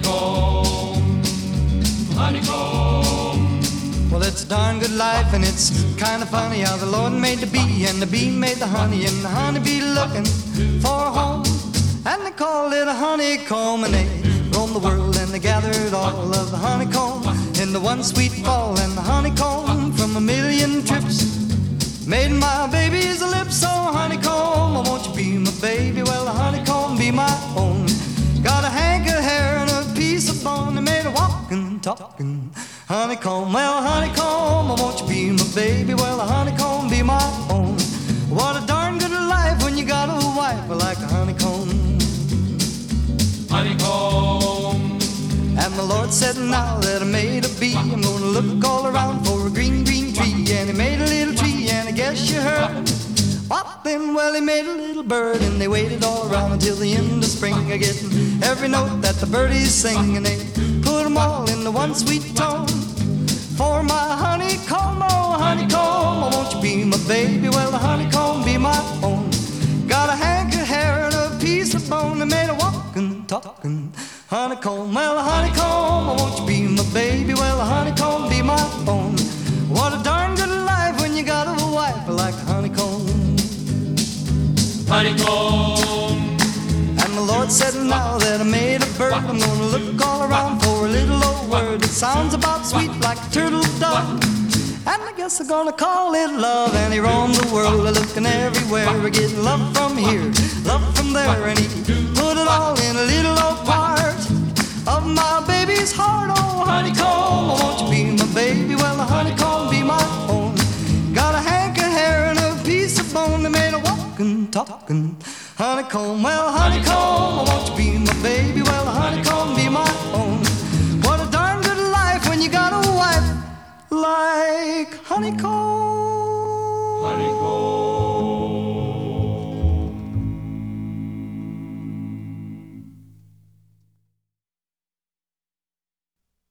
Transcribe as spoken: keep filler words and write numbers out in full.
honeycomb, honeycomb. Well, it's a darn good life, and it's kind of funny how the Lord made the bee, and the bee made the honey, and the honeybee looking for a home. And they called it a honeycomb, and they roamed the world, and they gathered all of the honeycomb in the one sweet fall. And the honeycomb from a million trips made my baby's lips. So honeycomb, oh, won't you be my baby? Well, the honeycomb be my own. Got a hank of hair and a piece of bone, they made a walking, talking honeycomb. Well, honeycomb, oh, won't you be my baby? Well, the honeycomb be my own. What a darn good life when you got a wife like a honeycomb. Honeycomb. And the Lord said, now that I made a bee, I'm gonna look all around for a green, green tree. And he made a little tree, and I guess you heard what then? Well, he made a little bird, and they waited all around until the end of spring, getting every note that the birdies sing, and they put them all in the one sweet tone. For my honeycomb, oh honeycomb, oh, won't you be my baby? Well, the honeycomb be my own. Got a hank of hair and a piece of bone, they made a walking, talking honeycomb. Well, the honeycomb, oh, won't you be my baby? Well, the honeycomb be my own. What a darn good life when you got a wife like a honeycomb. Honeycomb. And the Lord said, now that I made a bird, I'm gonna look all around for a little old word that sounds about sweet like a turtle dove. And I guess I'm gonna call it love. And he roamed the world looking everywhere, getting love from here, love from there. And he put it all in a little old part of my baby's heart. Oh honeycomb, oh, won't you be my baby? Well, the honeycomb be my own. Got a hank of hair and a piece of bone, they made a walking, talking honeycomb. Well, honeycomb, oh, won't you be my baby? Well, the honeycomb be my own. What a darn good life when you got a wife like honeycomb.